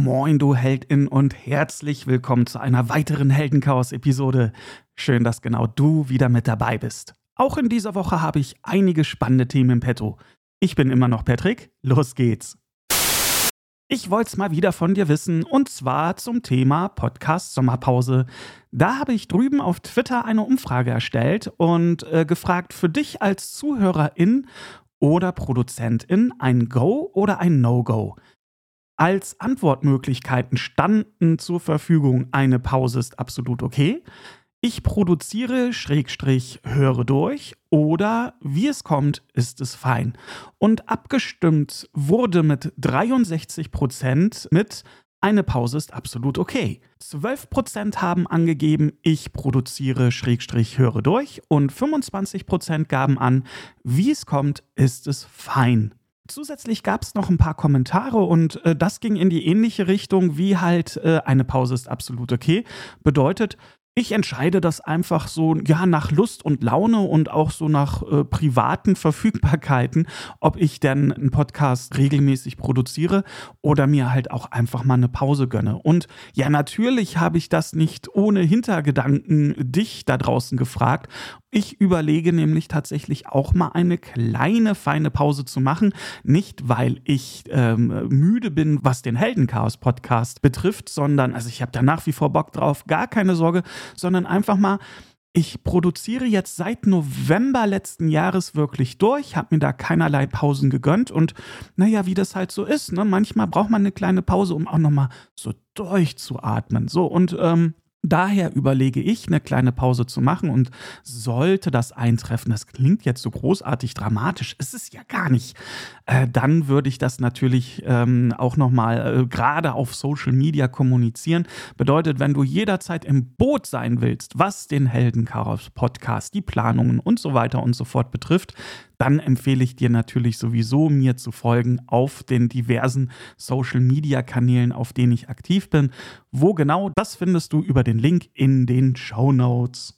Moin, du Heldin, und herzlich willkommen zu einer weiteren Heldenchaos-Episode. Schön, dass genau du wieder mit dabei bist. Auch in dieser Woche habe ich einige spannende Themen im Petto. Ich bin immer noch Patrick, los geht's. Ich wollte es mal wieder von dir wissen, und zwar zum Thema Podcast-Sommerpause. Da habe ich drüben auf Twitter eine Umfrage erstellt und gefragt, für dich als Zuhörerin oder Produzentin ein Go oder ein No-Go? Als Antwortmöglichkeiten standen zur Verfügung: eine Pause ist absolut okay, ich produziere / höre durch oder wie es kommt, ist es fein. Und abgestimmt wurde mit 63% mit eine Pause ist absolut okay. 12% haben angegeben, ich produziere / höre durch, und 25% gaben an, wie es kommt, ist es fein. Zusätzlich gab es noch ein paar Kommentare, und das ging in die ähnliche Richtung wie halt eine Pause ist absolut okay. Bedeutet, ich entscheide das einfach so, ja, nach Lust und Laune und auch so nach privaten Verfügbarkeiten, ob ich denn einen Podcast regelmäßig produziere oder mir halt auch einfach mal eine Pause gönne. Und ja, natürlich habe ich das nicht ohne Hintergedanken dich da draußen gefragt. Ich überlege nämlich tatsächlich auch mal eine kleine, feine Pause zu machen. Nicht, weil ich müde bin, was den Heldenchaos-Podcast betrifft, sondern, also ich habe da nach wie vor Bock drauf, gar keine Sorge, sondern einfach mal, ich produziere jetzt seit November letzten Jahres wirklich durch, habe mir da keinerlei Pausen gegönnt, und naja, wie das halt so ist, ne? Manchmal braucht man eine kleine Pause, um auch nochmal so durchzuatmen. So, und daher überlege ich, eine kleine Pause zu machen, und sollte das eintreffen, das klingt jetzt so großartig dramatisch, ist es ja gar nicht, dann würde ich das natürlich auch nochmal gerade auf Social Media kommunizieren. Bedeutet, wenn du jederzeit im Boot sein willst, was den Heldenchaos-Podcast, die Planungen und so weiter und so fort betrifft, dann empfehle ich dir natürlich sowieso, mir zu folgen auf den diversen Social-Media-Kanälen, auf denen ich aktiv bin. Wo genau, das findest du über den Link in den Shownotes.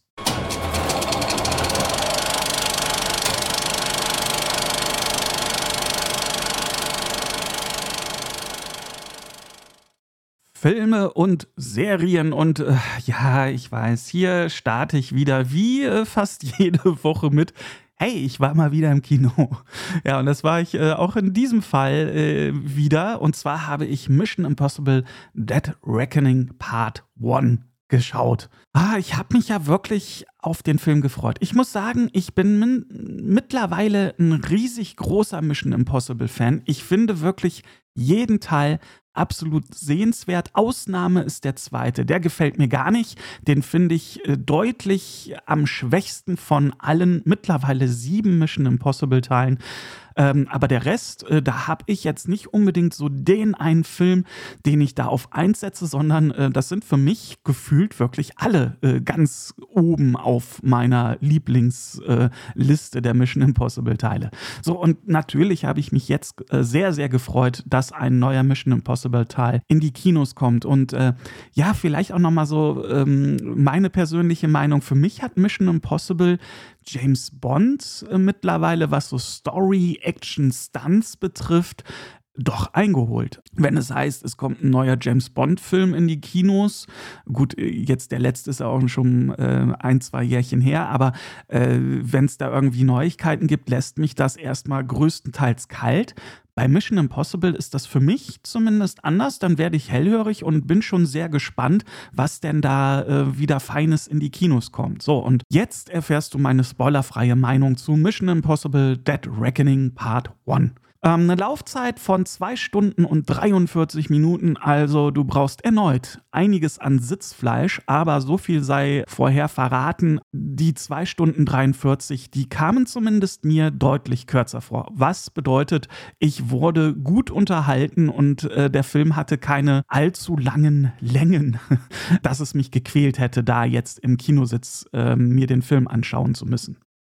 Filme und Serien, und ja, ich weiß, hier starte ich wieder wie fast jede Woche mit: Hey, ich war mal wieder im Kino. Ja, und das war ich auch in diesem Fall wieder. Und zwar habe ich Mission Impossible Dead Reckoning Part 1 geschaut. Ich habe mich ja wirklich auf den Film gefreut. Ich muss sagen, ich bin mittlerweile ein riesig großer Mission Impossible Fan. Ich finde wirklich jeden Teil absolut sehenswert. Ausnahme ist der zweite. Der gefällt mir gar nicht. Den finde ich deutlich am schwächsten von allen mittlerweile 7 Mission Impossible Teilen. Aber der Rest, da habe ich jetzt nicht unbedingt so den einen Film, den ich da auf 1 setze, sondern das sind für mich gefühlt wirklich alle ganz oben auf meiner Lieblingsliste der Mission Impossible Teile. So, und natürlich habe ich mich jetzt sehr, sehr gefreut, dass ein neuer Mission Impossible Teil in die Kinos kommt. Und ja, vielleicht auch nochmal so meine persönliche Meinung. Für mich hat Mission Impossible James Bond mittlerweile, was so Story, Action, Stunts betrifft, doch eingeholt. Wenn es heißt, es kommt ein neuer James Bond-Film in die Kinos, gut, jetzt der letzte ist ja auch schon 1-2 Jährchen her, aber wenn es da irgendwie Neuigkeiten gibt, lässt mich das erstmal größtenteils kalt. Bei Mission Impossible ist das für mich zumindest anders. Dann werde ich hellhörig und bin schon sehr gespannt, was denn da wieder Feines in die Kinos kommt. So, und jetzt erfährst du meine spoilerfreie Meinung zu Mission Impossible Dead Reckoning Part 1. Eine Laufzeit von 2 Stunden und 43 Minuten, also du brauchst erneut einiges an Sitzfleisch, aber so viel sei vorher verraten, die 2 Stunden 43, die kamen zumindest mir deutlich kürzer vor. Was bedeutet, ich wurde gut unterhalten, und der Film hatte keine allzu langen Längen, dass es mich gequält hätte, da jetzt im Kinositz mir den Film anschauen zu müssen.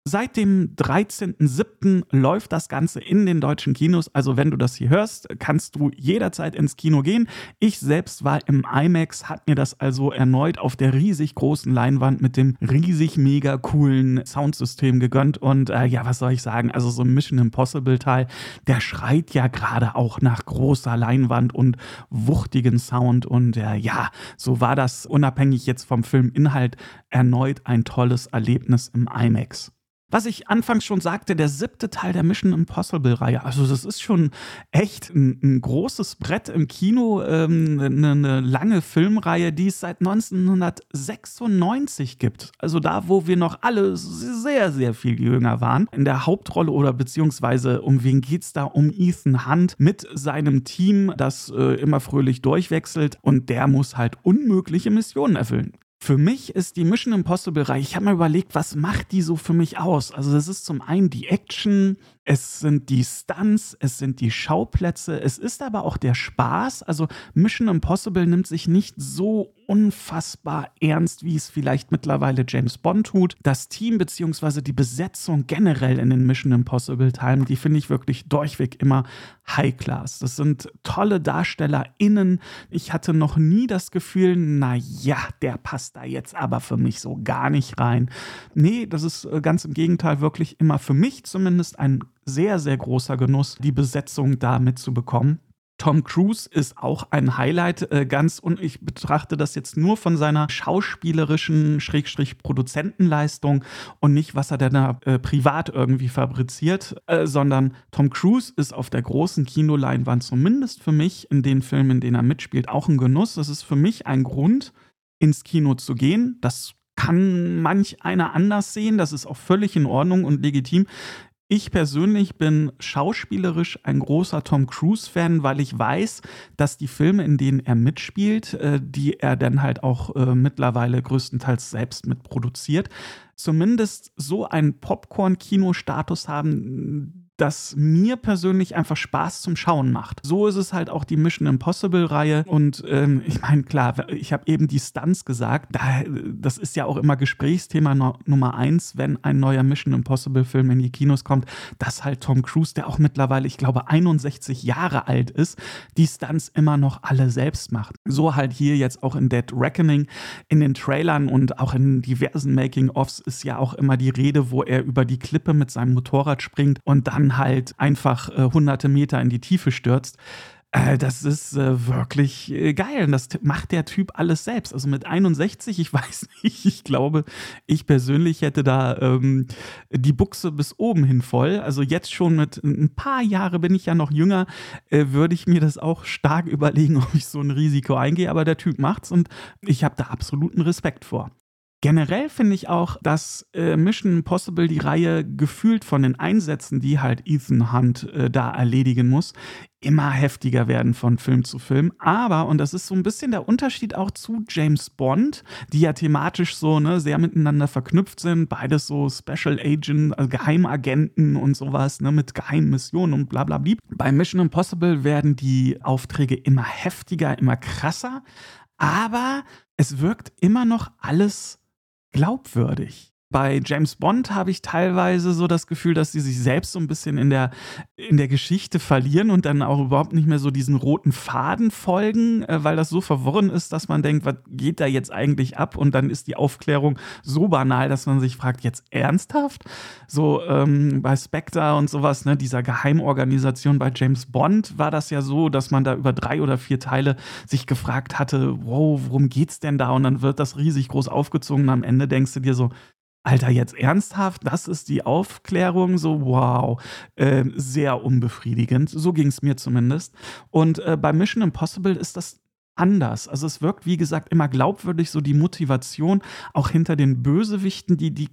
Seit dem 13.07. läuft das Ganze in den deutschen Kinos. Also wenn du das hier hörst, kannst du jederzeit ins Kino gehen. Ich selbst war im IMAX, hat mir das also erneut auf der riesig großen Leinwand mit dem riesig mega coolen Soundsystem gegönnt. Und ja, was soll ich sagen? Also so ein Mission Impossible Teil, der schreit ja gerade auch nach großer Leinwand und wuchtigen Sound. Und ja, so war das unabhängig jetzt vom Filminhalt erneut ein tolles Erlebnis im IMAX. Was ich anfangs schon sagte, der 7. Teil der Mission Impossible-Reihe, also das ist schon echt ein großes Brett im Kino, eine lange Filmreihe, die es seit 1996 gibt. Also da, wo wir noch alle sehr, sehr viel jünger waren. In der Hauptrolle oder beziehungsweise um wen geht's da? Um Ethan Hunt mit seinem Team, das immer fröhlich durchwechselt und der muss halt unmögliche Missionen erfüllen. Für mich ist die Mission Impossible-Reihe, ich habe mal überlegt, was macht die so für mich aus? Also das ist zum einen die Action, es sind die Stunts, es sind die Schauplätze, es ist aber auch der Spaß. Also Mission Impossible nimmt sich nicht so unfassbar ernst, wie es vielleicht mittlerweile James Bond tut. Das Team bzw. die Besetzung generell in den Mission Impossible-Teilen, die finde ich wirklich durchweg immer High-Class. Das sind tolle DarstellerInnen. Ich hatte noch nie das Gefühl, naja, der passt da jetzt aber für mich so gar nicht rein. Nee, das ist ganz im Gegenteil wirklich immer für mich zumindest ein sehr, sehr großer Genuss, die Besetzung da mitzubekommen. Tom Cruise ist auch ein Highlight, und ich betrachte das jetzt nur von seiner schauspielerischen Produzentenleistung und nicht, was er denn da privat irgendwie fabriziert, sondern Tom Cruise ist auf der großen Kinoleinwand, zumindest für mich in den Filmen, in denen er mitspielt, auch ein Genuss. Das ist für mich ein Grund, ins Kino zu gehen. Das kann manch einer anders sehen, das ist auch völlig in Ordnung und legitim. Ich persönlich bin schauspielerisch ein großer Tom Cruise-Fan, weil ich weiß, dass die Filme, in denen er mitspielt, die er dann halt auch mittlerweile größtenteils selbst mitproduziert, zumindest so einen Popcorn-Kino-Status haben, das mir persönlich einfach Spaß zum Schauen macht. So ist es halt auch die Mission Impossible-Reihe. Und ich meine, klar, ich habe eben die Stunts gesagt. Das ist ja auch immer Gesprächsthema Nummer 1, wenn ein neuer Mission Impossible-Film in die Kinos kommt, dass halt Tom Cruise, der auch mittlerweile, ich glaube, 61 Jahre alt ist, die Stunts immer noch alle selbst macht. So halt hier jetzt auch in Dead Reckoning, in den Trailern und auch in diversen Making-ofs ist ja auch immer die Rede, wo er über die Klippe mit seinem Motorrad springt und dann halt einfach hunderte Meter in die Tiefe stürzt. Das ist wirklich geil. Und das macht der Typ alles selbst. Also mit 61, ich weiß nicht, ich glaube, ich persönlich hätte da die Buchse bis oben hin voll. Also jetzt schon mit ein paar Jahre bin ich ja noch jünger, würde ich mir das auch stark überlegen, ob ich so ein Risiko eingehe. Aber der Typ macht's und ich habe da absoluten Respekt vor. Generell finde ich auch, dass Mission Impossible die Reihe gefühlt von den Einsätzen, die halt Ethan Hunt da erledigen muss, immer heftiger werden von Film zu Film. Aber, und das ist so ein bisschen der Unterschied auch zu James Bond, die ja thematisch so sehr miteinander verknüpft sind, beides so Special Agent, also Geheimagenten und sowas, mit geheimen Missionen und bla bla bla. Bei Mission Impossible werden die Aufträge immer heftiger, immer krasser, aber es wirkt immer noch alles glaubwürdig. Bei James Bond habe ich teilweise so das Gefühl, dass sie sich selbst so ein bisschen in der Geschichte verlieren und dann auch überhaupt nicht mehr so diesen roten Faden folgen, weil das so verworren ist, dass man denkt, was geht da jetzt eigentlich ab? Und dann ist die Aufklärung so banal, dass man sich fragt, jetzt ernsthaft? So bei Spectre und sowas, dieser Geheimorganisation bei James Bond war das ja so, dass man da über 3 oder 4 Teile sich gefragt hatte, wow, worum geht's denn da? Und dann wird das riesig groß aufgezogen und am Ende denkst du dir so, Alter, jetzt ernsthaft? Das ist die Aufklärung? So, wow. Sehr unbefriedigend. So ging es mir zumindest. Und bei Mission Impossible ist das anders. Also es wirkt, wie gesagt, immer glaubwürdig, so die Motivation auch hinter den Bösewichten, die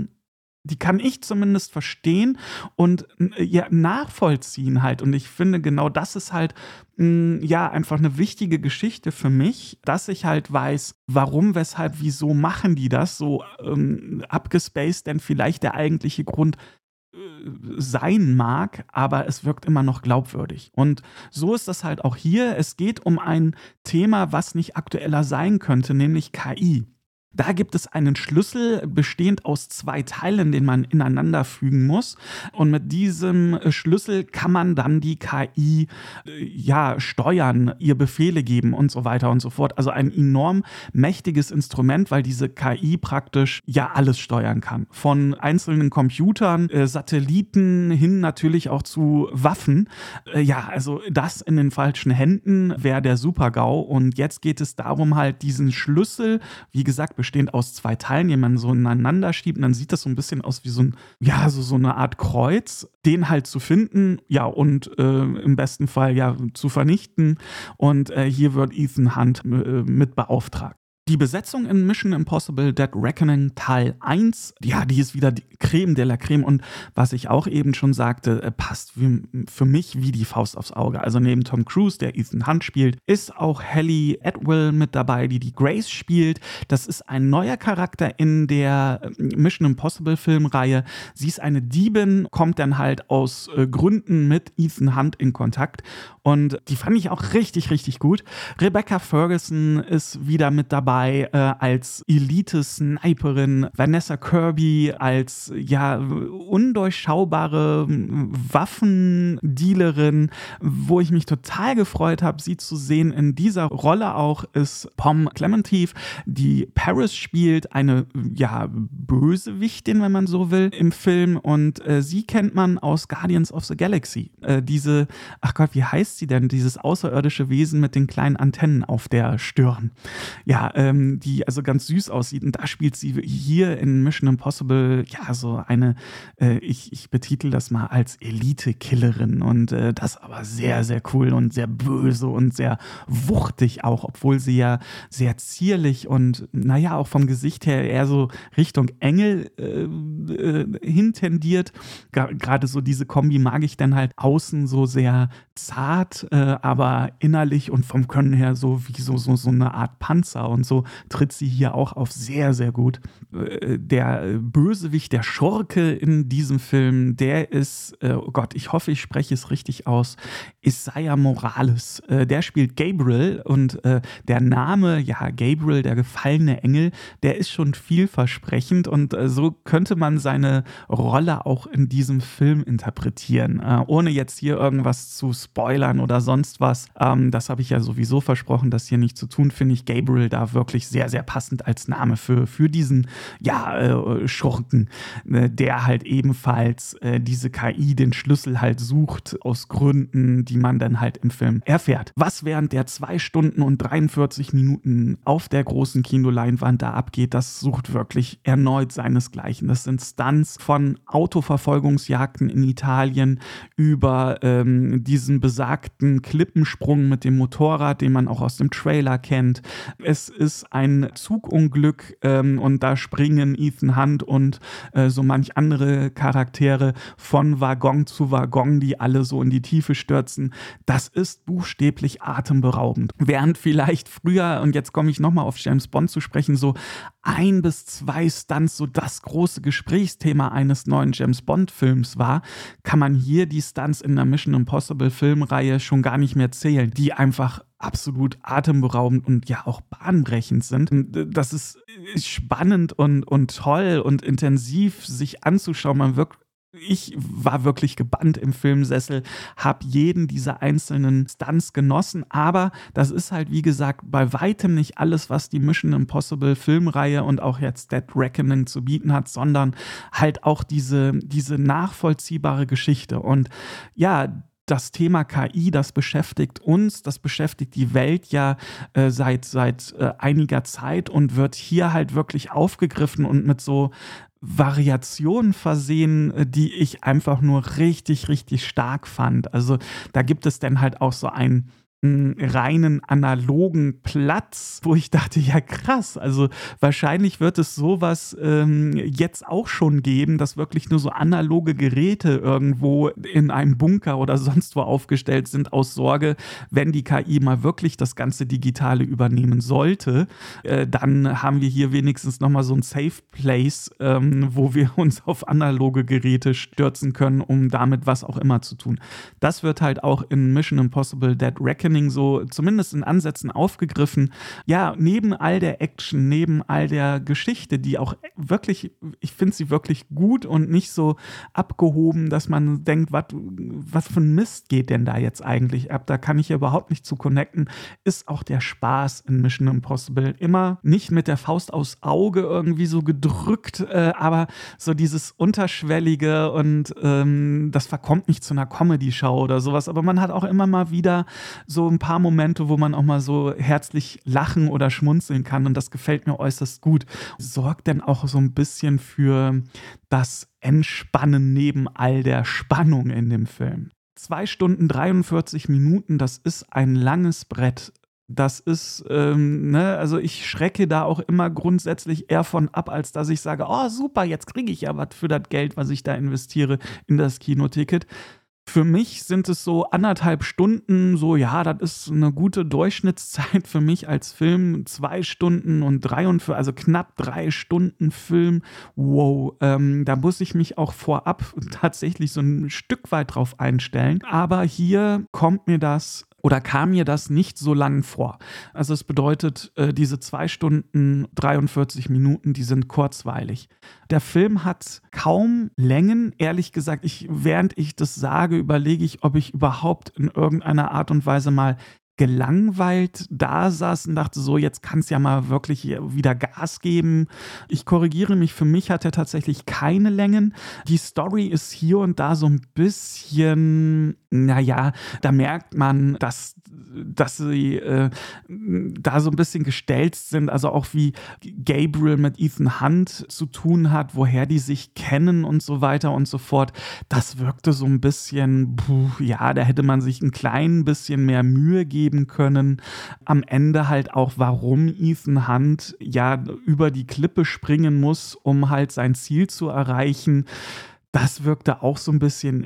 kann ich zumindest verstehen und ja, nachvollziehen halt. Und ich finde, genau das ist halt einfach eine wichtige Geschichte für mich, dass ich halt weiß, warum, weshalb, wieso machen die das so abgespaced, denn vielleicht der eigentliche Grund sein mag, aber es wirkt immer noch glaubwürdig. Und so ist das halt auch hier. Es geht um ein Thema, was nicht aktueller sein könnte, nämlich KI. Da gibt es einen Schlüssel, bestehend aus 2 Teilen, den man ineinander fügen muss. Und mit diesem Schlüssel kann man dann die KI steuern, ihr Befehle geben und so weiter und so fort. Also ein enorm mächtiges Instrument, weil diese KI praktisch alles steuern kann. Von einzelnen Computern, Satelliten hin natürlich auch zu Waffen. Also das in den falschen Händen wäre der Super-GAU. Und jetzt geht es darum, halt diesen Schlüssel, wie gesagt, bestehend aus 2 Teilen, die man so ineinander schiebt, und dann sieht das so ein bisschen aus wie so eine Art Kreuz, den halt zu finden, und im besten Fall zu vernichten. Und hier wird Ethan Hunt mit beauftragt. Die Besetzung in Mission Impossible Dead Reckoning Teil 1, die ist wieder die Creme de la Creme, und was ich auch eben schon sagte, passt für mich wie die Faust aufs Auge. Also neben Tom Cruise, der Ethan Hunt spielt, ist auch Hayley Atwell mit dabei, die Grace spielt. Das ist ein neuer Charakter in der Mission Impossible Filmreihe. Sie ist eine Diebin, kommt dann halt aus Gründen mit Ethan Hunt in Kontakt, und die fand ich auch richtig, richtig gut. Rebecca Ferguson ist wieder mit dabei als Elite-Sniperin, Vanessa Kirby als undurchschaubare Waffendealerin. Wo ich mich total gefreut habe, sie zu sehen in dieser Rolle auch, ist Pom Klementieff, die Paris spielt, eine Bösewichtin, wenn man so will, im Film, und sie kennt man aus Guardians of the Galaxy. Wie heißt sie denn? Dieses außerirdische Wesen mit den kleinen Antennen auf der Stirn. Die also ganz süß aussieht, und da spielt sie hier in Mission Impossible so eine, ich betitel das mal als Elite-Killerin, und das aber sehr, sehr cool und sehr böse und sehr wuchtig auch, obwohl sie ja sehr zierlich und auch vom Gesicht her eher so Richtung Engel hintendiert. Gerade so diese Kombi mag ich dann halt, außen so sehr zart, aber innerlich und vom Können her so wie so eine Art Panzer, und so tritt sie hier auch auf sehr, sehr gut. Der Bösewicht, der Schurke in diesem Film, der ist, ich hoffe, ich spreche es richtig aus, Isaiah Morales. Der spielt Gabriel, und der Name, Gabriel, der gefallene Engel, der ist schon vielversprechend, und so könnte man seine Rolle auch in diesem Film interpretieren, ohne jetzt hier irgendwas zu spoilern oder sonst was. Das habe ich ja sowieso versprochen, das hier nicht zu tun, finde ich Gabriel da wirklich sehr, sehr passend als Name für diesen Schurken, der halt ebenfalls diese KI, den Schlüssel halt sucht, aus Gründen, die man dann halt im Film erfährt. Was während der 2 Stunden und 43 Minuten auf der großen Kinoleinwand da abgeht, das sucht wirklich erneut seinesgleichen. Das sind Stunts von Autoverfolgungsjagden in Italien über diesen besagten Klippensprung mit dem Motorrad, den man auch aus dem Trailer kennt. Es ist ein Zugunglück, und da springen Ethan Hunt und so manch andere Charaktere von Waggon zu Waggon, die alle so in die Tiefe stürzen. Das ist buchstäblich atemberaubend. Während vielleicht früher, und jetzt komme ich nochmal auf James Bond zu sprechen, so 1 bis 2 Stunts so das große Gesprächsthema eines neuen James Bond-Films war, kann man hier die Stunts in der Mission Impossible Filmreihe schon gar nicht mehr zählen, die einfach absolut atemberaubend und auch bahnbrechend sind. Das ist spannend und toll und intensiv sich anzuschauen. Ich war wirklich gebannt im Filmsessel, habe jeden dieser einzelnen Stunts genossen, aber das ist halt, wie gesagt, bei weitem nicht alles, was die Mission Impossible Filmreihe und auch jetzt Dead Reckoning zu bieten hat, sondern halt auch diese nachvollziehbare Geschichte. Und das Thema KI, das beschäftigt uns, das beschäftigt die Welt seit einiger Zeit und wird hier halt wirklich aufgegriffen und mit so Variationen versehen, die ich einfach nur richtig, richtig stark fand. Also da gibt es dann halt auch so einen reinen analogen Platz, wo ich dachte, ja krass, also wahrscheinlich wird es sowas jetzt auch schon geben, dass wirklich nur so analoge Geräte irgendwo in einem Bunker oder sonst wo aufgestellt sind, aus Sorge, wenn die KI mal wirklich das ganze Digitale übernehmen sollte, dann haben wir hier wenigstens nochmal so ein Safe Place, wo wir uns auf analoge Geräte stürzen können, um damit was auch immer zu tun. Das wird halt auch in Mission Impossible Dead Reckoning Reckoning so zumindest in Ansätzen aufgegriffen. Ja, neben all der Action, neben all der Geschichte, die auch wirklich, ich finde sie wirklich gut und nicht so abgehoben, dass man denkt, was für ein Mist geht denn da jetzt eigentlich ab? Da kann ich ja überhaupt nicht zu connecten. Ist auch der Spaß in Mission Impossible immer nicht mit der Faust aufs Auge irgendwie so gedrückt, aber so dieses Unterschwellige und das verkommt nicht zu einer Comedy-Show oder sowas, aber man hat auch immer mal wieder so ein paar Momente, wo man auch mal so herzlich lachen oder schmunzeln kann und das gefällt mir äußerst gut. Sorgt dann auch so ein bisschen für das Entspannen neben all der Spannung in dem Film. 2 Stunden 43 Minuten, das ist ein langes Brett. Das ist, also ich schrecke da auch immer grundsätzlich eher von ab, als dass ich sage, oh super, jetzt kriege ich ja was für das Geld, was ich da investiere in das Kinoticket. Für mich sind es so 1,5 Stunden, so ja, das ist eine gute Durchschnittszeit für mich als Film. 2 Stunden und 43, also knapp 3 Stunden Film. Wow, da muss ich mich auch vorab tatsächlich so ein Stück weit drauf einstellen. Aber hier kam mir das nicht so lang vor. Also es bedeutet, diese 2 Stunden 43 Minuten, die sind kurzweilig. Der Film hat kaum Längen. Ehrlich gesagt, während ich das sage, überlege ich, ob ich überhaupt in irgendeiner Art und Weise mal gelangweilt da saß und dachte so, jetzt kann es ja mal wirklich wieder Gas geben. Ich korrigiere mich, für mich hat er tatsächlich keine Längen. Die Story ist hier und da so ein bisschen, da merkt man, dass sie da so ein bisschen gestelzt sind, also auch wie Gabriel mit Ethan Hunt zu tun hat, woher die sich kennen und so weiter und so fort. Das wirkte so ein bisschen, da hätte man sich ein klein bisschen mehr Mühe geben können. Am Ende halt auch, warum Ethan Hunt ja über die Klippe springen muss, um halt sein Ziel zu erreichen. Das wirkte auch so ein bisschen,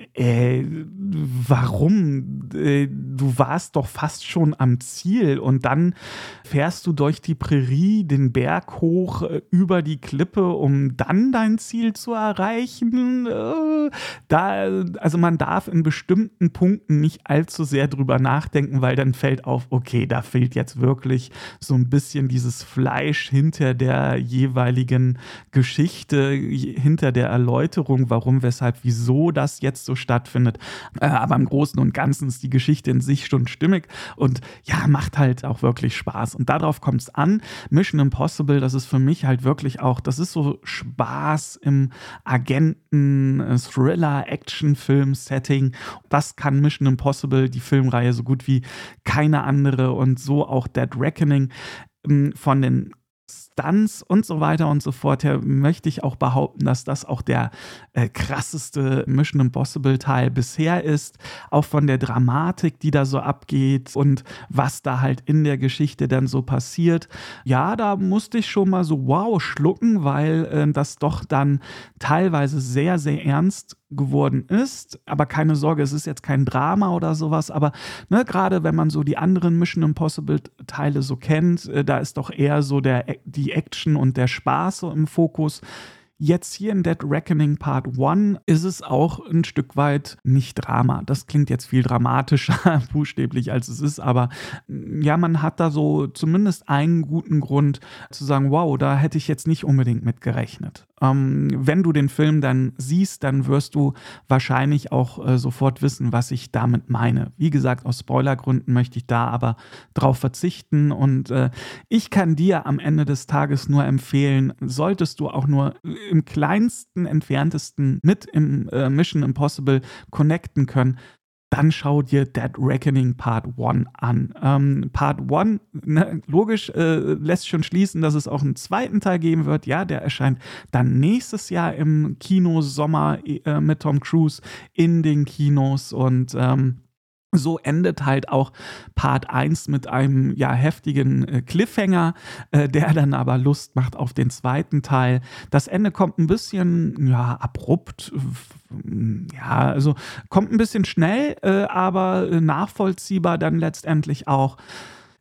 warum? Du warst doch fast schon am Ziel und dann fährst du durch die Prärie den Berg hoch über die Klippe, um dann dein Ziel zu erreichen. Also man darf in bestimmten Punkten nicht allzu sehr drüber nachdenken, weil dann fällt auf, okay, da fehlt jetzt wirklich so ein bisschen dieses Fleisch hinter der jeweiligen Geschichte, hinter der Erläuterung, warum, weshalb, wieso das jetzt so stattfindet. Aber im Großen und Ganzen ist die Geschichte in sich schon stimmig und ja, macht halt auch wirklich Spaß. Und darauf kommt es an. Mission Impossible, das ist für mich halt wirklich auch, das ist so Spaß im Agenten-Thriller-Action-Film-Setting. Das kann Mission Impossible, die Filmreihe, so gut wie keine andere und so auch Dead Reckoning. Von den Stunts und so weiter und so fort her möchte ich auch behaupten, dass das auch der krasseste Mission Impossible Teil bisher ist. Auch von der Dramatik, die da so abgeht und was da halt in der Geschichte dann so passiert. Ja, da musste ich schon mal so wow schlucken, weil das doch dann teilweise sehr, sehr ernst geworden ist. Aber keine Sorge, es ist jetzt kein Drama oder sowas, aber gerade wenn man so die anderen Mission Impossible Teile so kennt, da ist doch eher so die Action und der Spaß so im Fokus. Jetzt hier in Dead Reckoning Part 1 ist es auch ein Stück weit nicht Drama. Das klingt jetzt viel dramatischer, buchstäblich, als es ist, aber ja, man hat da so zumindest einen guten Grund zu sagen, wow, da hätte ich jetzt nicht unbedingt mit gerechnet. Wenn du den Film dann siehst, dann wirst du wahrscheinlich auch sofort wissen, was ich damit meine. Wie gesagt, aus Spoilergründen möchte ich da aber drauf verzichten und ich kann dir am Ende des Tages nur empfehlen, solltest du auch nur im kleinsten, entferntesten mit im Mission Impossible connecten können, dann schau dir Dead Reckoning Part 1 an. Part 1, logisch, lässt schon schließen, dass es auch einen zweiten Teil geben wird. Ja, der erscheint dann nächstes Jahr im Kinosommer mit Tom Cruise in den Kinos und so endet halt auch Part 1 mit einem heftigen Cliffhanger, der dann aber Lust macht auf den zweiten Teil. Das Ende kommt ein bisschen abrupt, also kommt ein bisschen schnell, aber nachvollziehbar dann letztendlich auch.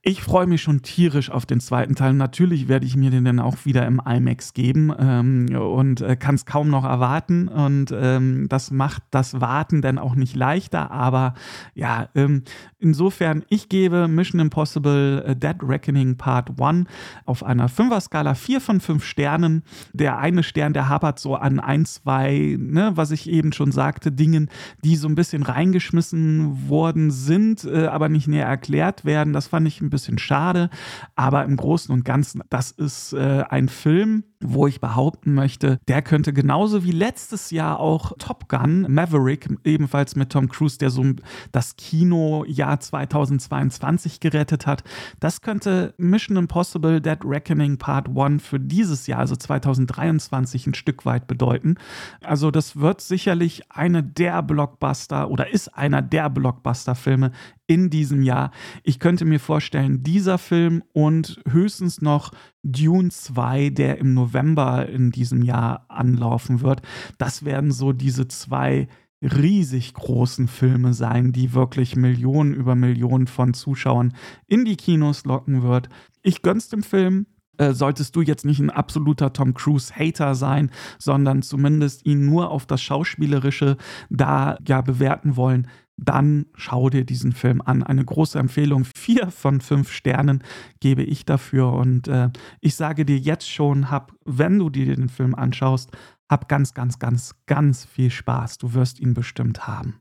Ich freue mich schon tierisch auf den zweiten Teil. Natürlich werde ich mir den dann auch wieder im IMAX geben und kann es kaum noch erwarten. Und das macht das Warten dann auch nicht leichter. Aber ja, insofern, ich gebe Mission Impossible Dead Reckoning Part 1 auf einer 5er-Skala 4 von 5 Sternen. Der eine Stern, der hapert so an 1, 2, ne, was ich eben schon sagte, Dingen, die so ein bisschen reingeschmissen worden sind, aber nicht näher erklärt werden. Das fand ich ein bisschen schade, aber im Großen und Ganzen, das ist ein Film, wo ich behaupten möchte, der könnte genauso wie letztes Jahr auch Top Gun, Maverick, ebenfalls mit Tom Cruise, der so das Kinojahr 2022 gerettet hat, das könnte Mission Impossible Dead Reckoning Part 1 für dieses Jahr, also 2023, ein Stück weit bedeuten. Also das wird sicherlich eine der Blockbuster oder ist einer der Blockbuster-Filme in diesem Jahr. Ich könnte mir vorstellen, dieser Film und höchstens noch Dune 2, der im November in diesem Jahr anlaufen wird, das werden so diese zwei riesig großen Filme sein, die wirklich Millionen über Millionen von Zuschauern in die Kinos locken wird. Ich gönn's dem Film. Solltest du jetzt nicht ein absoluter Tom Cruise-Hater sein, sondern zumindest ihn nur auf das Schauspielerische da ja bewerten wollen, dann schau dir diesen Film an. Eine große Empfehlung. 4 von 5 Sternen gebe ich dafür. Und ich sage dir jetzt schon, wenn du dir den Film anschaust, hab ganz, ganz, ganz, ganz viel Spaß. Du wirst ihn bestimmt haben.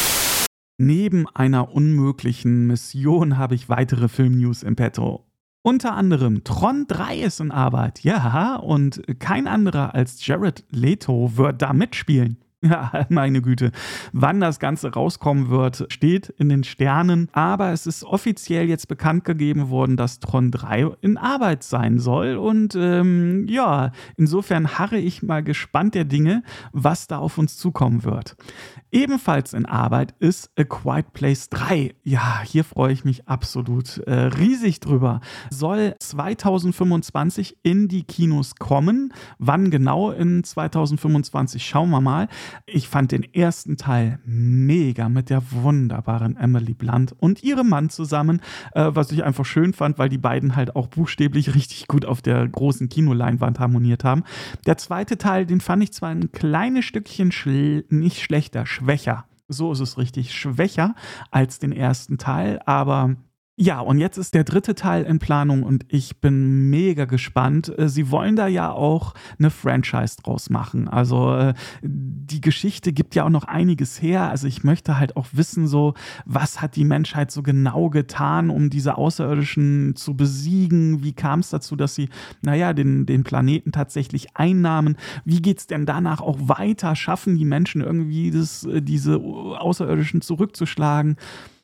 Neben einer unmöglichen Mission habe ich weitere Film-News im Petto. Unter anderem Tron 3 ist in Arbeit. Ja, und kein anderer als Jared Leto wird da mitspielen. Ja, meine Güte. Wann das Ganze rauskommen wird, steht in den Sternen. Aber es ist offiziell jetzt bekannt gegeben worden, dass Tron 3 in Arbeit sein soll. Und ja, insofern harre ich mal gespannt der Dinge, was da auf uns zukommen wird. Ebenfalls in Arbeit ist A Quiet Place 3. Ja, hier freue ich mich absolut riesig drüber. Soll 2025 in die Kinos kommen. Wann genau in 2025? Schauen wir mal. Ich fand den ersten Teil mega mit der wunderbaren Emily Blunt und ihrem Mann zusammen, was ich einfach schön fand, weil die beiden halt auch buchstäblich richtig gut auf der großen Kinoleinwand harmoniert haben. Der zweite Teil, den fand ich zwar ein kleines Stückchen nicht schlechter, schwächer. So ist es richtig, schwächer als den ersten Teil, aber ja, und jetzt ist der dritte Teil in Planung und ich bin mega gespannt. Sie wollen da ja auch eine Franchise draus machen. Also die Geschichte gibt ja auch noch einiges her. Also ich möchte halt auch wissen, so, was hat die Menschheit so genau getan, um diese Außerirdischen zu besiegen? Wie kam es dazu, dass sie, den Planeten tatsächlich einnahmen? Wie geht's denn danach auch weiter? Schaffen die Menschen irgendwie diese Außerirdischen zurückzuschlagen?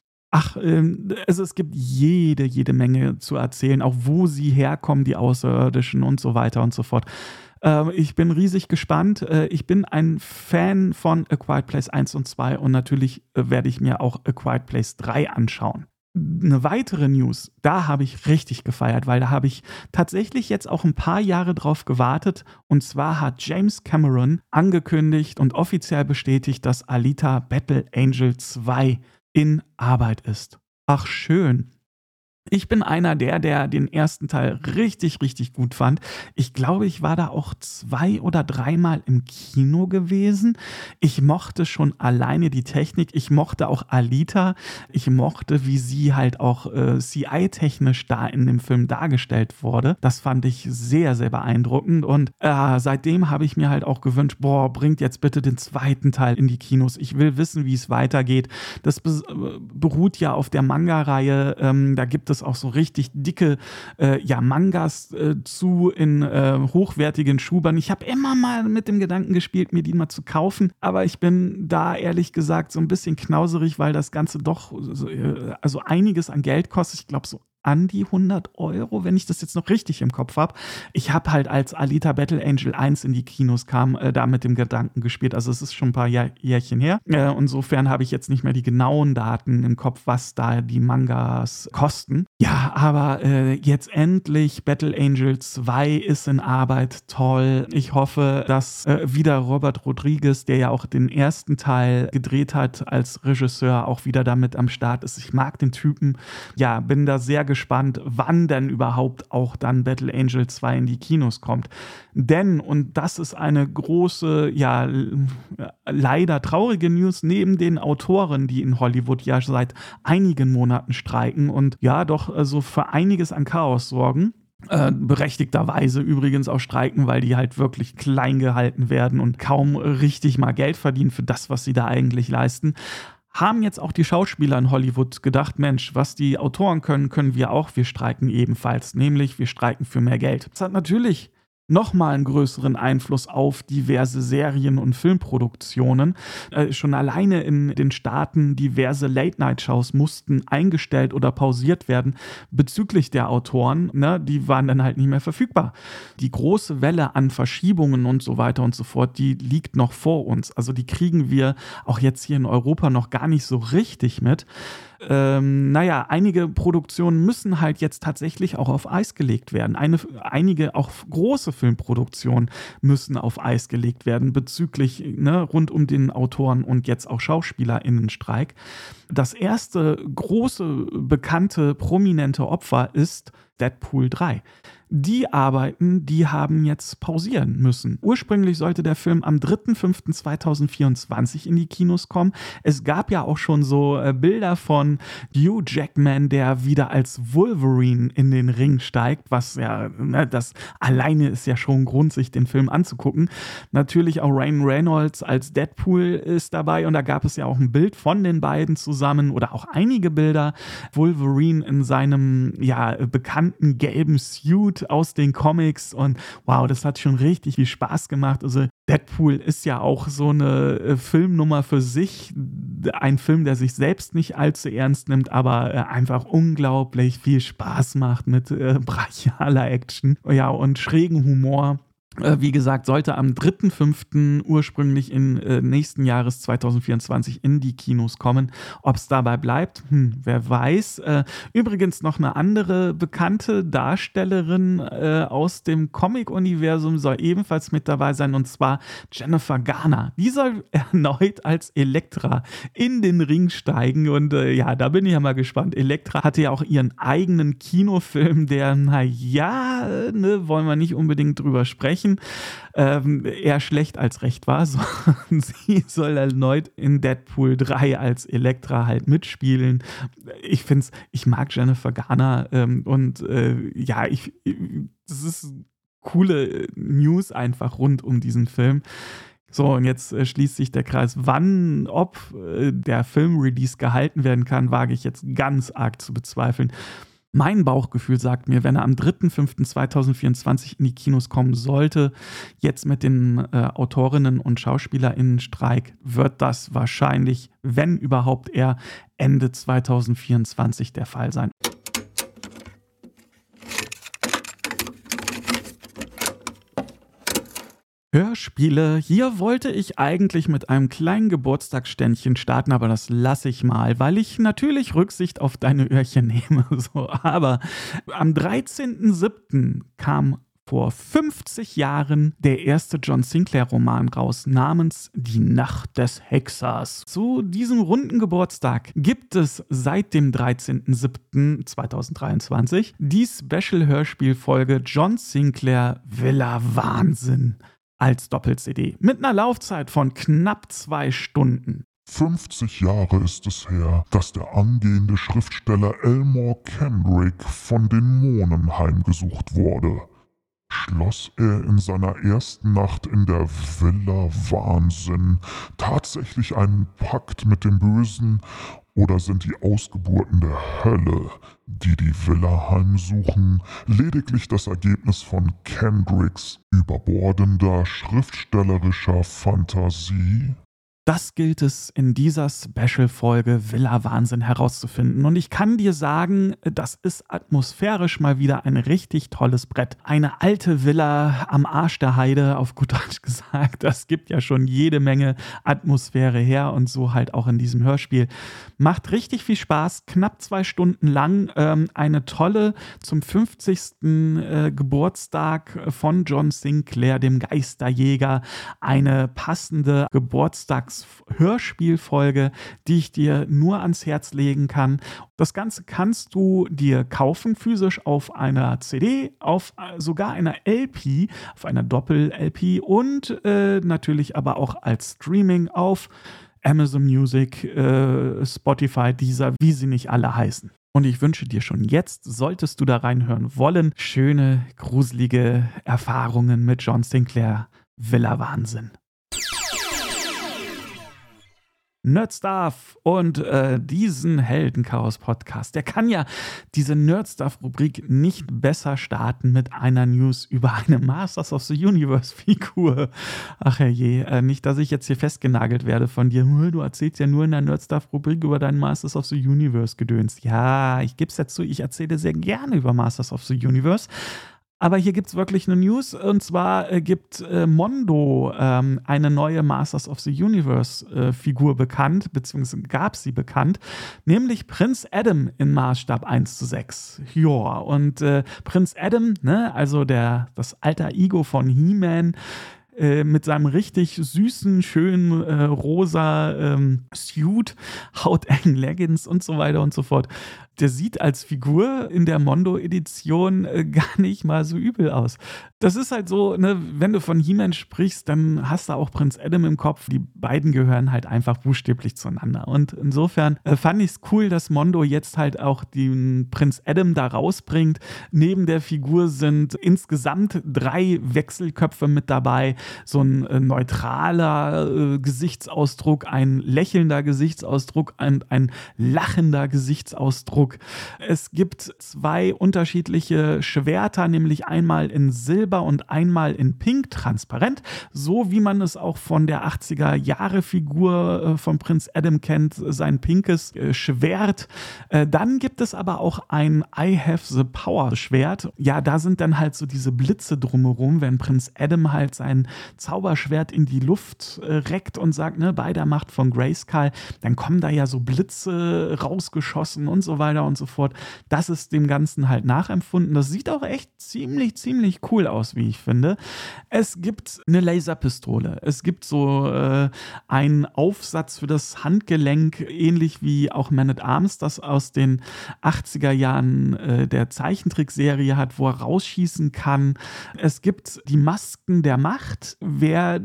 Also es gibt jede Menge zu erzählen, auch wo sie herkommen, die Außerirdischen und so weiter und so fort. Ich bin riesig gespannt. Ich bin ein Fan von A Quiet Place 1 und 2 und natürlich werde ich mir auch A Quiet Place 3 anschauen. Eine weitere News, da habe ich richtig gefeiert, weil da habe ich tatsächlich jetzt auch ein paar Jahre drauf gewartet. Und zwar hat James Cameron angekündigt und offiziell bestätigt, dass Alita Battle Angel 2 in Arbeit ist. Ach, schön. Ich bin einer der den ersten Teil richtig, richtig gut fand. Ich glaube, ich war da auch 2 oder 3 Mal im Kino gewesen. Ich mochte schon alleine die Technik. Ich mochte auch Alita. Ich mochte, wie sie halt auch CI-technisch da in dem Film dargestellt wurde. Das fand ich sehr, sehr beeindruckend. Und seitdem habe ich mir halt auch gewünscht, bringt jetzt bitte den zweiten Teil in die Kinos. Ich will wissen, wie es weitergeht. Das beruht ja auf der Manga-Reihe. Da gibt es auch so richtig dicke Mangas zu in hochwertigen Schubern. Ich habe immer mal mit dem Gedanken gespielt, mir die mal zu kaufen, aber ich bin da ehrlich gesagt so ein bisschen knauserig, weil das Ganze doch also einiges an Geld kostet. Ich glaube so an die 100 €, wenn ich das jetzt noch richtig im Kopf habe. Ich habe halt, als Alita Battle Angel 1 in die Kinos kam, da mit dem Gedanken gespielt. Also es ist schon ein paar Jährchen her. Insofern habe ich jetzt nicht mehr die genauen Daten im Kopf, was da die Mangas kosten. Ja, aber jetzt endlich Battle Angel 2 ist in Arbeit. Toll. Ich hoffe, dass wieder Robert Rodriguez, der ja auch den ersten Teil gedreht hat als Regisseur, auch wieder damit am Start ist. Ich mag den Typen. Ja, bin da sehr gespannt, wann denn überhaupt auch dann Battle Angel 2 in die Kinos kommt. Denn, und das ist eine große, ja, leider traurige News, neben den Autoren, die in Hollywood ja seit einigen Monaten streiken und ja doch so für einiges an Chaos sorgen, berechtigterweise übrigens auch streiken, weil die halt wirklich klein gehalten werden und kaum richtig mal Geld verdienen für das, was sie da eigentlich leisten, haben jetzt auch die Schauspieler in Hollywood gedacht, Mensch, was die Autoren können, können wir auch, wir streiken ebenfalls, nämlich wir streiken für mehr Geld. Das hat natürlich nochmal einen größeren Einfluss auf diverse Serien- und Filmproduktionen. Schon alleine in den Staaten diverse Late-Night-Shows mussten eingestellt oder pausiert werden bezüglich der Autoren. Ne? Die waren dann halt nicht mehr verfügbar. Die große Welle an Verschiebungen und so weiter und so fort, die liegt noch vor uns. Also die kriegen wir auch jetzt hier in Europa noch gar nicht so richtig mit. Einige Produktionen müssen halt jetzt tatsächlich auch auf Eis gelegt werden. Einige auch große Filmproduktionen müssen auf Eis gelegt werden bezüglich rund um den Autoren und jetzt auch SchauspielerInnenstreik. Das erste große, bekannte, prominente Opfer ist Deadpool 3. Die Arbeiten, die haben jetzt pausieren müssen. Ursprünglich sollte der Film am 3.5.2024 in die Kinos kommen. Es gab ja auch schon so Bilder von Hugh Jackman, der wieder als Wolverine in den Ring steigt, was ja, das alleine ist ja schon ein Grund, sich den Film anzugucken. Natürlich auch Ryan Reynolds als Deadpool ist dabei und da gab es ja auch ein Bild von den beiden zusammen oder auch einige Bilder. Wolverine in seinem, ja, bekannten gelben Suit aus den Comics und wow, das hat schon richtig viel Spaß gemacht. Also Deadpool ist ja auch so eine Filmnummer für sich, ein Film, der sich selbst nicht allzu ernst nimmt, aber einfach unglaublich viel Spaß macht mit brachialer Action, ja, und schrägen Humor. Wie gesagt, sollte am 3.5. ursprünglich in nächsten Jahres 2024 in die Kinos kommen. Ob es dabei bleibt, wer weiß. Übrigens noch eine andere bekannte Darstellerin aus dem Comic-Universum soll ebenfalls mit dabei sein, und zwar Jennifer Garner. Die soll erneut als Elektra in den Ring steigen und ja, da bin ich ja mal gespannt. Elektra hatte ja auch ihren eigenen Kinofilm, der, wollen wir nicht unbedingt drüber sprechen, eher schlecht als recht war. Sie soll erneut in Deadpool 3 als Elektra halt mitspielen. Ich mag Jennifer Garner das ist coole News einfach rund um diesen Film. So, und jetzt schließt sich der Kreis. Ob der Filmrelease gehalten werden kann, wage ich jetzt ganz arg zu bezweifeln. Mein Bauchgefühl sagt mir, wenn er am 3.5.2024 in die Kinos kommen sollte, jetzt mit den Autorinnen- und SchauspielerInnenstreik, wird das wahrscheinlich, wenn überhaupt eher, Ende 2024 der Fall sein. Hörspiele. Hier wollte ich eigentlich mit einem kleinen Geburtstagsständchen starten, aber das lasse ich mal, weil ich natürlich Rücksicht auf deine Öhrchen nehme. So, aber am 13.07. kam vor 50 Jahren der erste John Sinclair-Roman raus, namens Die Nacht des Hexers. Zu diesem runden Geburtstag gibt es seit dem 13.07.2023 die Special-Hörspielfolge John Sinclair Villa Wahnsinn als Doppel-CD mit einer Laufzeit von knapp 2 Stunden. 50 Jahre ist es her, dass der angehende Schriftsteller Elmore Kendrick von Dämonen heimgesucht wurde. Schloss er in seiner ersten Nacht in der Villa Wahnsinn tatsächlich einen Pakt mit dem Bösen, oder sind die Ausgeburten der Hölle, die die Villa heimsuchen, lediglich das Ergebnis von Kendricks überbordender schriftstellerischer Fantasie? Das gilt es in dieser Special-Folge Villa Wahnsinn herauszufinden. Und ich kann dir sagen, das ist atmosphärisch mal wieder ein richtig tolles Brett. Eine alte Villa am Arsch der Heide, auf gut Deutsch gesagt. Das gibt ja schon jede Menge Atmosphäre her und so halt auch in diesem Hörspiel. Macht richtig viel Spaß, knapp 2 Stunden lang. Eine tolle, zum 50. Geburtstag von John Sinclair, dem Geisterjäger, eine passende Geburtstags als Hörspielfolge, die ich dir nur ans Herz legen kann. Das Ganze kannst du dir kaufen, physisch auf einer CD, auf sogar einer LP, auf einer Doppel-LP und natürlich aber auch als Streaming auf Amazon Music, Spotify, Deezer, wie sie nicht alle heißen. Und ich wünsche dir schon jetzt, solltest du da reinhören wollen, schöne, gruselige Erfahrungen mit John Sinclair. Villa Wahnsinn. Nerdstuff und diesen Heldenchaos-Podcast, der kann ja diese Nerdstuff-Rubrik nicht besser starten mit einer News über eine Masters of the Universe-Figur. Ach herrje, nicht, dass ich jetzt hier festgenagelt werde von dir. Du erzählst ja nur in der Nerdstuff-Rubrik über deinen Masters of the Universe-Gedöns. Ja, ich gebe es ja zu, ich erzähle sehr gerne über Masters of the Universe. Aber hier gibt es wirklich eine News, und zwar gibt Mondo eine neue Masters of the Universe-Figur bekannt, beziehungsweise gab sie bekannt, nämlich Prinz Adam in Maßstab 1:6. Ja, und Prinz Adam, ne, also das alter Ego von He-Man, mit seinem richtig süßen, schönen rosa Suit, hautengen Leggings und so weiter und so fort. Der sieht als Figur in der Mondo-Edition gar nicht mal so übel aus. Das ist halt so, ne, wenn du von He-Man sprichst, dann hast du auch Prinz Adam im Kopf. Die beiden gehören halt einfach buchstäblich zueinander. Und insofern fand ich es cool, dass Mondo jetzt halt auch den Prinz Adam da rausbringt. Neben der Figur sind insgesamt 3 Wechselköpfe mit dabei. So ein neutraler Gesichtsausdruck, ein lächelnder Gesichtsausdruck, ein lachender Gesichtsausdruck. Es gibt 2 unterschiedliche Schwerter, nämlich einmal in Silber und einmal in Pink, transparent, so wie man es auch von der 80er-Jahre-Figur von Prinz Adam kennt, sein pinkes Schwert. Dann gibt es aber auch ein I Have the Power Schwert. Ja, da sind dann halt so diese Blitze drumherum, wenn Prinz Adam halt sein Zauberschwert in die Luft reckt und sagt, ne, bei der Macht von Grayskull, dann kommen da ja so Blitze rausgeschossen und so weiter und so fort. Das ist dem Ganzen halt nachempfunden. Das sieht auch echt ziemlich cool aus, wie ich finde. Es gibt eine Laserpistole. Es gibt so einen Aufsatz für das Handgelenk, ähnlich wie auch Man at Arms, das aus den 80er Jahren der Zeichentrickserie hat, wo er rausschießen kann. Es gibt die Masken der Macht. Wer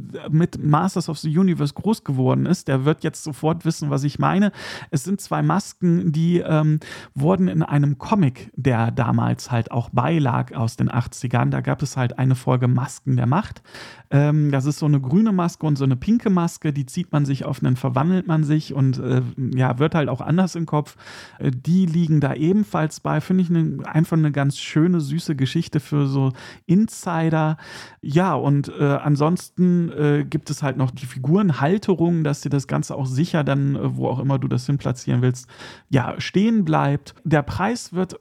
mit Masters of the Universe groß geworden ist, der wird jetzt sofort wissen, was ich meine. Es sind 2 Masken, die wurden in einem Comic, der damals halt auch beilag aus den 80ern. Da gab es halt eine Folge Masken der Macht. Das ist so eine grüne Maske und so eine pinke Maske, die zieht man sich auf, dann verwandelt man sich und wird halt auch anders im Kopf. Die liegen da ebenfalls bei. Finde ich einfach eine ganz schöne, süße Geschichte für so Insider. Ja, und ansonsten gibt es halt noch die Figurenhalterung, dass dir das Ganze auch sicher dann, wo auch immer du das hin platzieren willst, ja, stehen bleibt. Der Preis wird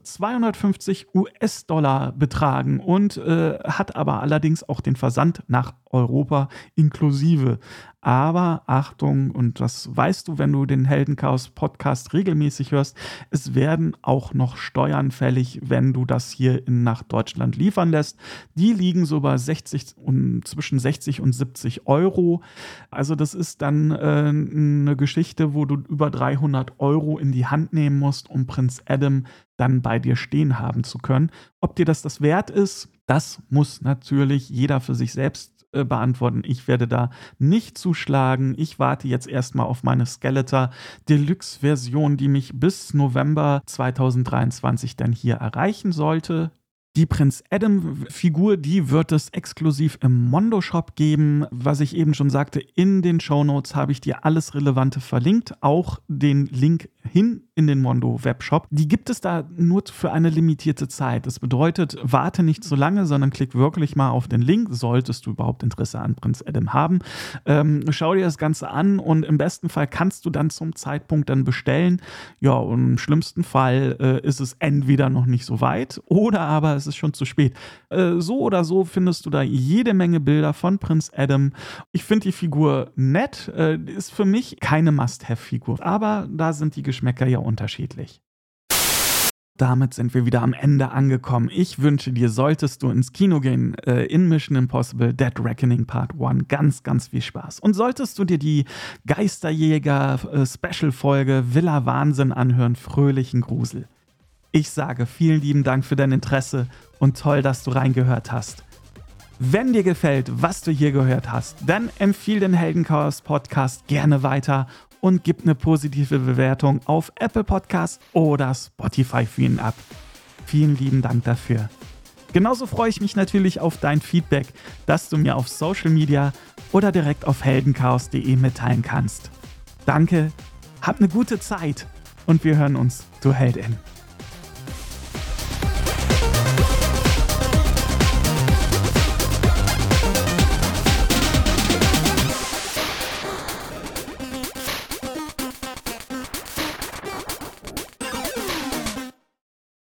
250 US-Dollar betragen und hat aber allerdings auch den Versand nach Europa inklusive. Aber Achtung, und das weißt du, wenn du den Heldenchaos-Podcast regelmäßig hörst, es werden auch noch Steuern fällig, wenn du das hier nach Deutschland liefern lässt. Die liegen so bei zwischen 60 und 70 Euro. Also das ist dann eine Geschichte, wo du über 300 Euro in die Hand nehmen musst, um Prinz Adam dann bei dir stehen haben zu können. Ob dir das wert ist, das muss natürlich jeder für sich selbst beantworten. Ich werde da nicht zuschlagen. Ich warte jetzt erstmal auf meine Skeletor Deluxe Version, die mich bis November 2023 dann hier erreichen sollte. Die Prinz Adam-Figur, die wird es exklusiv im Mondo-Shop geben. Was ich eben schon sagte, in den Shownotes habe ich dir alles Relevante verlinkt, auch den Link hin in den Mondo-Webshop. Die gibt es da nur für eine limitierte Zeit. Das bedeutet, warte nicht so lange, sondern klick wirklich mal auf den Link, solltest du überhaupt Interesse an Prinz Adam haben. Schau dir das Ganze an und im besten Fall kannst du dann zum Zeitpunkt dann bestellen. Ja, und im schlimmsten Fall ist es entweder noch nicht so weit oder aber es ist schon zu spät. So oder so findest du da jede Menge Bilder von Prinz Adam. Ich finde die Figur nett, ist für mich keine Must-Have-Figur, aber da sind die Geschmäcker ja unterschiedlich. damit sind wir wieder am Ende angekommen. Ich wünsche dir, solltest du ins Kino gehen, in Mission Impossible Dead Reckoning Part 1, ganz, ganz viel Spaß. Und solltest du dir die Geisterjäger-Special-Folge Villa Wahnsinn anhören, fröhlichen Grusel. Ich sage vielen lieben Dank für dein Interesse und toll, dass du reingehört hast. Wenn dir gefällt, was du hier gehört hast, dann empfiehl den Heldenchaos Podcast gerne weiter und gib eine positive Bewertung auf Apple Podcasts oder Spotify für ihn ab. Vielen lieben Dank dafür. Genauso freue ich mich natürlich auf dein Feedback, das du mir auf Social Media oder direkt auf heldenchaos.de mitteilen kannst. Danke, hab eine gute Zeit und wir hören uns, du Heldin.